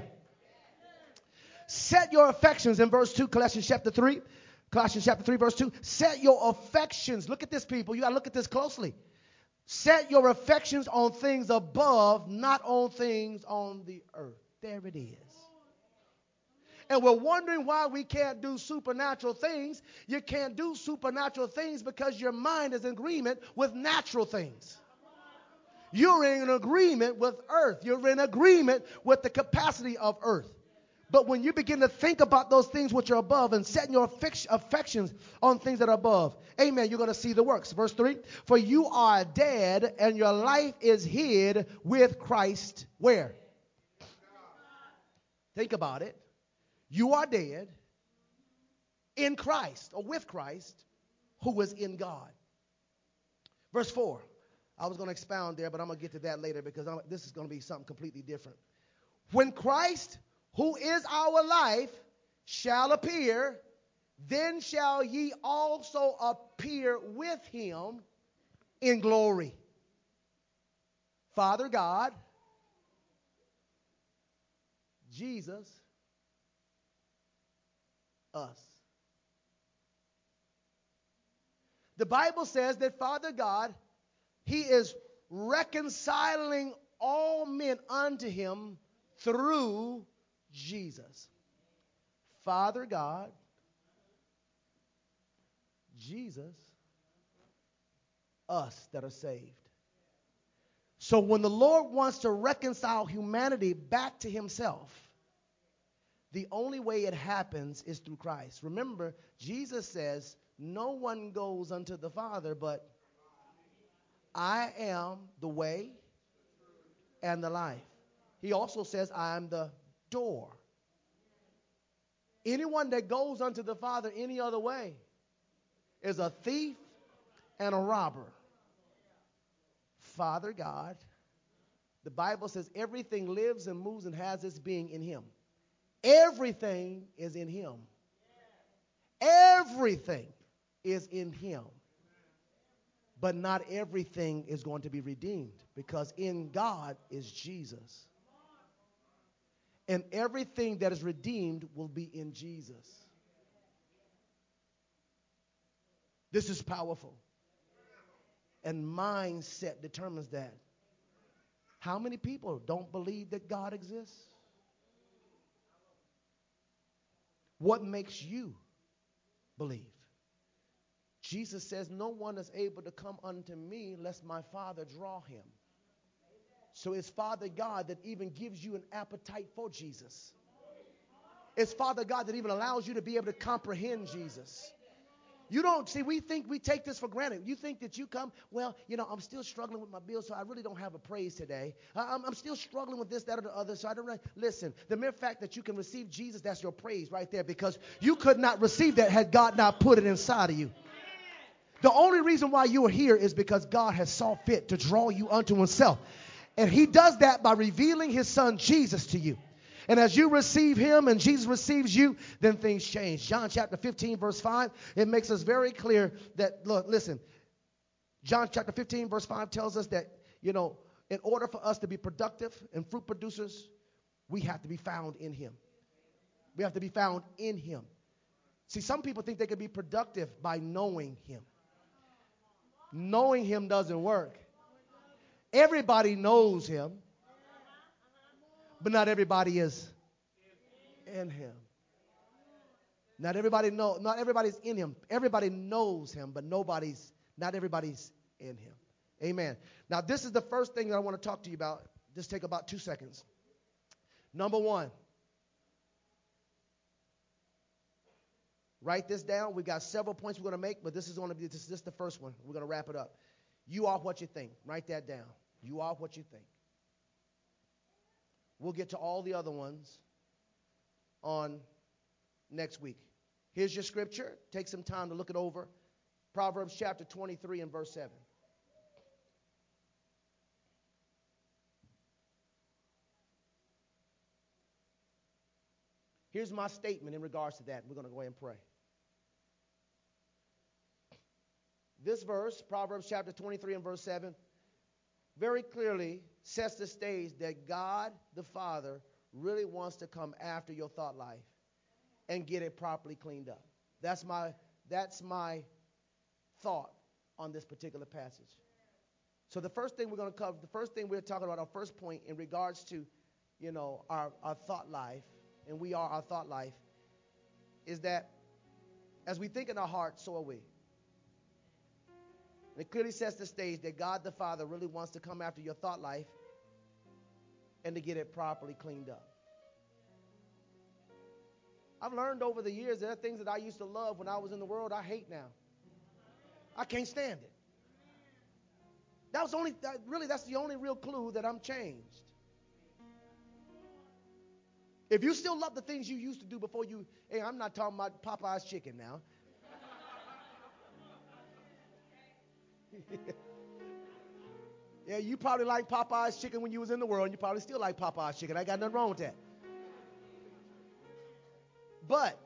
[SPEAKER 1] Set your affections in verse 2, Colossians chapter 3. Colossians chapter 3, verse 2. Set your affections. Look at this, people. You got to look at this closely. Set your affections on things above, not on things on the earth. There it is. And we're wondering why we can't do supernatural things. You can't do supernatural things because your mind is in agreement with natural things. You're in agreement with earth. You're in agreement with the capacity of earth. But when you begin to think about those things which are above and setting your affections on things that are above, amen, you're going to see the works. Verse 3, for you are dead and your life is hid with Christ. Where? Think about it. You are dead in Christ or with Christ who is in God. Verse 4, I was going to expound there, but I'm going to get to that later because this is going to be something completely different. When Christ, who is our life, shall appear, then shall ye also appear with him in glory. Father God, Jesus, us. The Bible says that Father God, he is reconciling all men unto him through Jesus. Father God, Jesus, us that are saved. So when the Lord wants to reconcile humanity back to himself, the only way it happens is through Christ. Remember, Jesus says, no one goes unto the Father, but I am the way and the life. He also says, I am the door. Anyone that goes unto the Father any other way is a thief and a robber. Father God, the Bible says everything lives and moves and has its being in him. Everything is in him. Everything is in him. But not everything is going to be redeemed because in God is Jesus. And everything that is redeemed will be in Jesus. This is powerful. And mindset determines that. How many people don't believe that God exists? What makes you believe? Jesus says, no one is able to come unto me lest my Father draw him. So it's Father God that even gives you an appetite for Jesus. It's Father God that even allows you to be able to comprehend Jesus. You don't see, we take this for granted. You think that you come, well, I'm still struggling with my bills, so I really don't have a praise today. I'm still struggling with this, that, or the other, so I don't really. Listen, the mere fact that you can receive Jesus, that's your praise right there, because you could not receive that had God not put it inside of you. The only reason why you are here is because God has saw fit to draw you unto himself. And he does that by revealing his son Jesus to you. And as you receive him and Jesus receives you, then things change. John chapter 15, verse 5, it makes us very clear that, look, listen, John chapter 15, verse 5 tells us that, in order for us to be productive and fruit producers, we have to be found in him. We have to be found in him. See, some people think they can be productive by knowing him. Knowing him doesn't work. Everybody knows him, but not everybody is in him. Not everybody's in him. Everybody knows him, but not everybody's in him. Amen. Now, this is the first thing that I want to talk to you about. Just take about 2 seconds. Number one, write this down. We got several points we're going to make, but this is the first one. We're going to wrap it up. You are what you think. Write that down. You are what you think. We'll get to all the other ones on next week. Here's your scripture. Take some time to look it over. Proverbs chapter 23 and verse 7. Here's my statement in regards to that. We're going to go ahead and pray. This verse, Proverbs chapter 23 and verse 7, very clearly sets the stage that God the Father really wants to come after your thought life and get it properly cleaned up. That's my thought on this particular passage. So the first thing we're going to cover, the first thing we're talking about, our first point in regards to, our thought life, and we are our thought life, is that as we think in our heart, so are we. And it clearly sets the stage that God the Father really wants to come after your thought life and to get it properly cleaned up. I've learned over the years there are things that I used to love when I was in the world I hate now. I can't stand it. That's the only real clue that I'm changed. If you still love the things you used to do before I'm not talking about Popeye's chicken now. Yeah, you probably like Popeye's chicken when you was in the world, and you probably still like Popeye's chicken. I got nothing wrong with that. But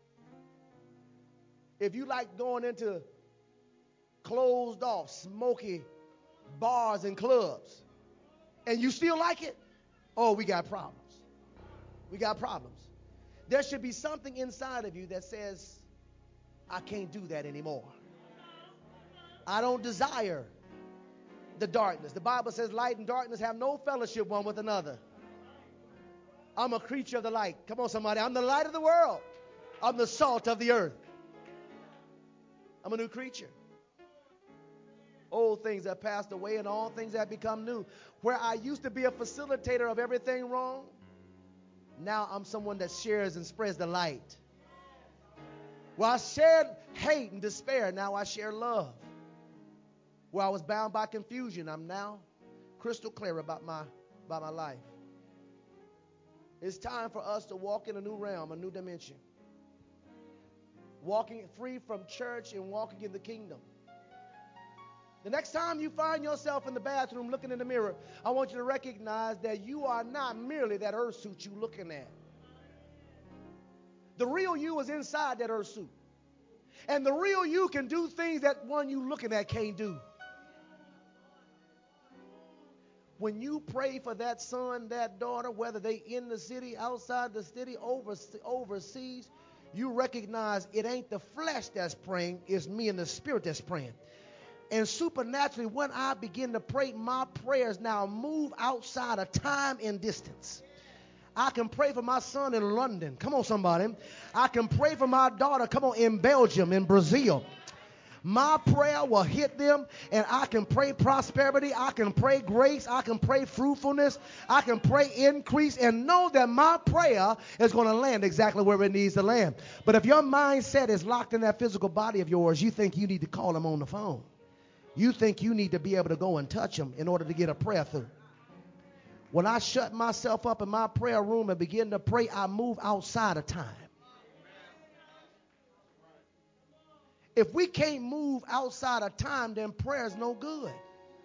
[SPEAKER 1] if you like going into closed off, smoky bars and clubs, and you still like it, oh, we got problems. We got problems. There should be something inside of you that says, I can't do that anymore. I don't desire the darkness. The Bible says light and darkness have no fellowship one with another. I'm a creature of the light. Come on, somebody. I'm the light of the world. I'm the salt of the earth. I'm a new creature. Old things have passed away and all things have become new. Where I used to be a facilitator of everything wrong, now I'm someone that shares and spreads the light. Where I shared hate and despair, now I share love. Where I was bound by confusion, I'm now crystal clear about my life. It's time for us to walk in a new realm, a new dimension. Walking free from church and walking in the kingdom. The next time you find yourself in the bathroom looking in the mirror, I want you to recognize that you are not merely that earth suit you're looking at. The real you is inside that earth suit. And the real you can do things that one you looking at can't do. When you pray for that son, that daughter, whether they in the city, outside the city, overseas, you recognize it ain't the flesh that's praying, it's me and the spirit that's praying. And supernaturally, when I begin to pray, my prayers now move outside of time and distance. I can pray for my son in London. Come on, somebody. I can pray for my daughter, come on, in Belgium, in Brazil. My prayer will hit them, and I can pray prosperity. I can pray grace. I can pray fruitfulness. I can pray increase, and know that my prayer is going to land exactly where it needs to land. But if your mindset is locked in that physical body of yours, you think you need to call them on the phone. You think you need to be able to go and touch them in order to get a prayer through. When I shut myself up in my prayer room and begin to pray, I move outside of time. If we can't move outside of time, then prayer is no good.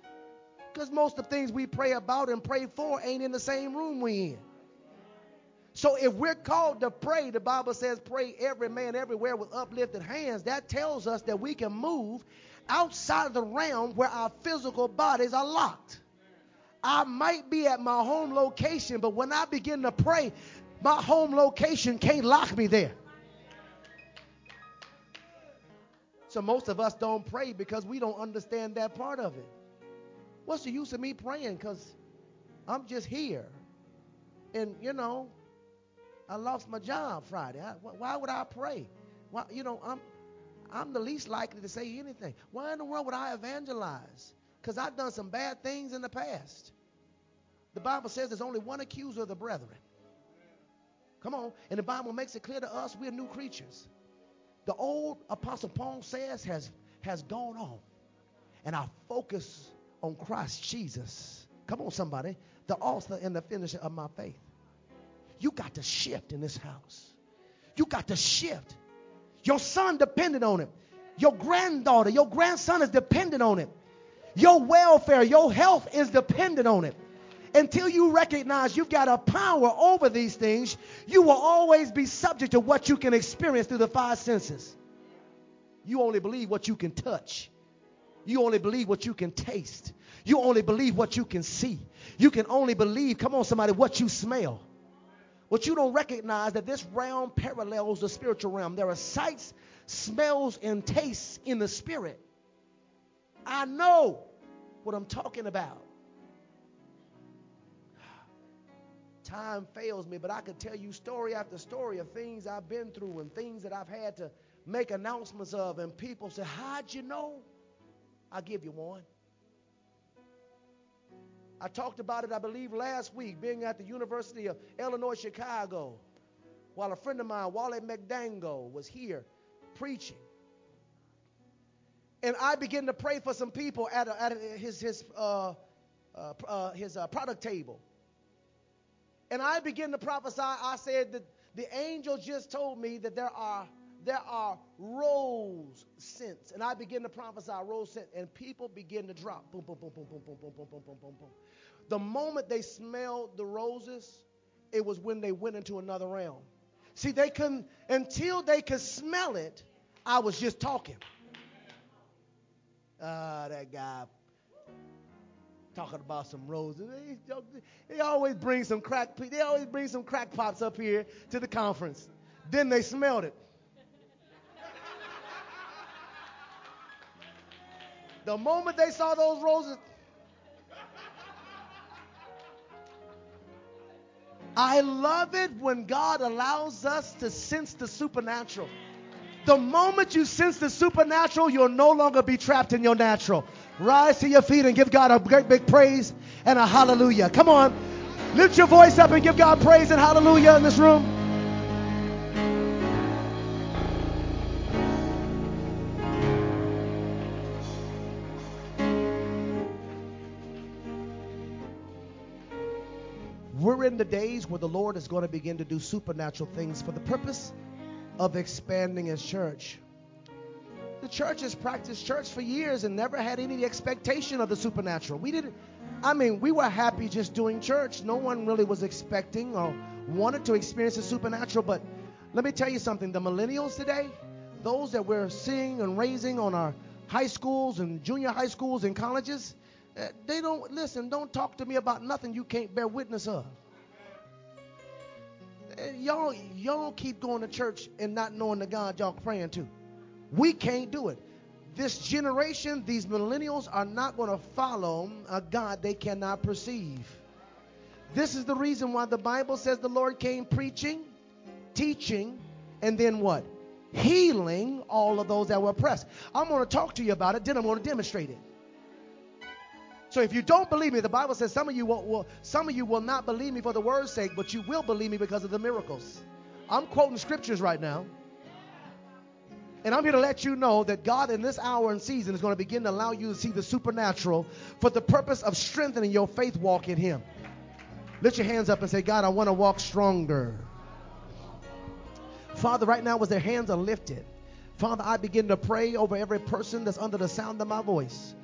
[SPEAKER 1] Because most of the things we pray about and pray for ain't in the same room we in. So if we're called to pray, the Bible says pray every man everywhere with uplifted hands. That tells us that we can move outside of the realm where our physical bodies are locked. I might be at my home location, but when I begin to pray, my home location can't lock me there. So most of us don't pray because we don't understand that part of it. What's the use of me praying? Because I'm just here. And, I lost my job Friday. Why would I pray? Why, I'm the least likely to say anything. Why in the world would I evangelize? Because I've done some bad things in the past. The Bible says there's only one accuser of the brethren. Come on. And the Bible makes it clear to us we're new creatures. The old Apostle Paul says has gone on. And I focus on Christ Jesus. Come on, somebody. The author and the finisher of my faith. You got to shift in this house. You got to shift. Your son depended on it. Your granddaughter, your grandson is dependent on it. Your welfare, your health is dependent on it. Until you recognize you've got a power over these things, you will always be subject to what you can experience through the five senses. You only believe what you can touch. You only believe what you can taste. You only believe what you can see. You can only believe, come on somebody, what you smell. But you don't recognize that this realm parallels the spiritual realm. There are sights, smells, and tastes in the spirit. I know what I'm talking about. Time fails me, but I could tell you story after story of things I've been through and things that I've had to make announcements of, and people say, how'd you know? I'll give you one. I talked about it, I believe, last week, being at the University of Illinois, Chicago, while a friend of mine, Wally McDango, was here preaching. And I began to pray for some people at his product table. And I began to prophesy. I said that the angel just told me that there are rose scents. And I began to prophesy rose scent, and people begin to drop. Boom, boom, boom, boom, boom, boom, boom, boom, boom, boom, boom, boom. The moment they smelled the roses, it was when they went into another realm. See, they couldn't, until they could smell it, I was just talking. That guy talking about some roses. They always bring some crackpots up here to the conference. Then they smelled it. The moment they saw those roses, I love it when God allows us to sense the supernatural. The moment you sense the supernatural, you'll no longer be trapped in your natural. Rise to your feet and give God a great big praise and a hallelujah. Come on. Lift your voice up and give God praise and hallelujah in this room. We're in the days where the Lord is going to begin to do supernatural things for the purpose of expanding His church. The church has practiced church for years and never had any expectation of the supernatural. We were happy just doing church. No one really was expecting or wanted to experience the supernatural. But let me tell you something. The millennials today, those that we're seeing and raising on our high schools and junior high schools and colleges, they don't talk to me about nothing you can't bear witness of. Y'all keep going to church and not knowing the God y'all praying to. We can't do it. This generation, these millennials are not going to follow a God they cannot perceive. This is the reason why the Bible says the Lord came preaching, teaching, and then what? Healing all of those that were oppressed. I'm going to talk to you about it, then I'm going to demonstrate it. So if you don't believe me, the Bible says some of you will not believe me for the word's sake, but you will believe me because of the miracles. I'm quoting scriptures right now. And I'm here to let you know that God in this hour and season is going to begin to allow you to see the supernatural for the purpose of strengthening your faith walk in Him. Lift your hands up and say, God, I want to walk stronger. Father, right now as their hands are lifted, Father, I begin to pray over every person that's under the sound of my voice.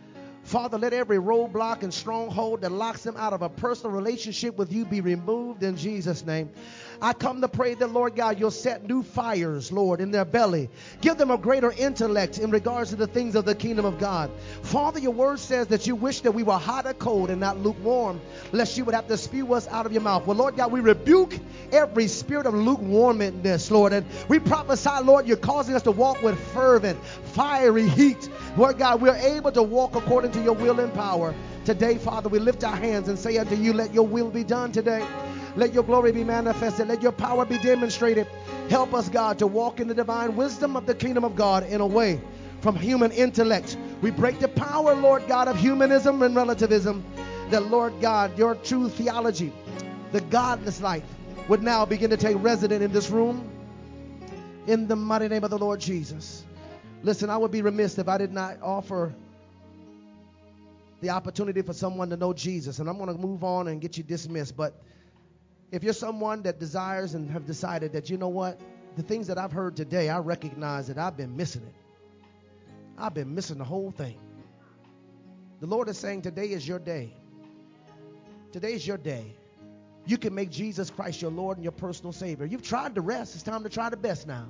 [SPEAKER 1] Father, let every roadblock and stronghold that locks them out of a personal relationship with you be removed in Jesus' name. I come to pray that, Lord God, you'll set new fires, Lord, in their belly. Give them a greater intellect in regards to the things of the kingdom of God. Father, your word says that you wish that we were hot or cold and not lukewarm, lest you would have to spew us out of your mouth. Well, Lord God, we rebuke every spirit of lukewarmness, Lord, and we prophesy, Lord, you're causing us to walk with fervent, fiery heat. Lord God, we're able to walk according to your will and power. Today, Father, we lift our hands and say unto you, let your will be done today. Let your glory be manifested. Let your power be demonstrated. Help us, God, to walk in the divine wisdom of the kingdom of God in a way from human intellect. We break the power, Lord God, of humanism and relativism. That, Lord God, your true theology, the godless life, would now begin to take residence in this room. In the mighty name of the Lord Jesus. Listen, I would be remiss if I did not offer the opportunity for someone to know Jesus. And I'm going to move on and get you dismissed. But if you're someone that desires and have decided that, you know what, the things that I've heard today, I recognize that I've been missing it. I've been missing the whole thing. The Lord is saying today is your day. Today is your day. You can make Jesus Christ your Lord and your personal Savior. You've tried the rest. It's time to try the best now.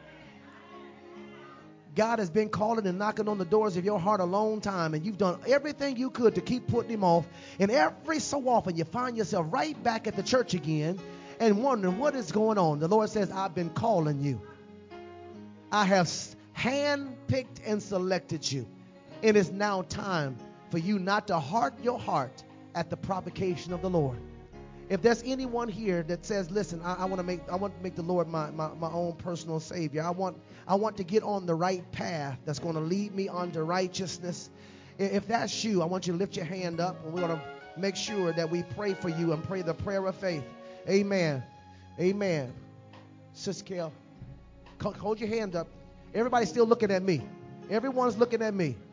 [SPEAKER 1] God has been calling and knocking on the doors of your heart a long time, and you've done everything you could to keep putting him off. And every so often you find yourself right back at the church again and wondering what is going on. The Lord says, I've been calling you. I have handpicked and selected you. It is now time for you not to harden your heart at the provocation of the Lord. If there's anyone here that says, listen, I want to make the Lord my own personal Savior. I want to get on the right path that's going to lead me unto righteousness. If that's you, I want you to lift your hand up, and we're going to make sure that we pray for you and pray the prayer of faith. Amen. Amen. Sister Carol, hold your hand up. Everybody's still looking at me. Everyone's looking at me.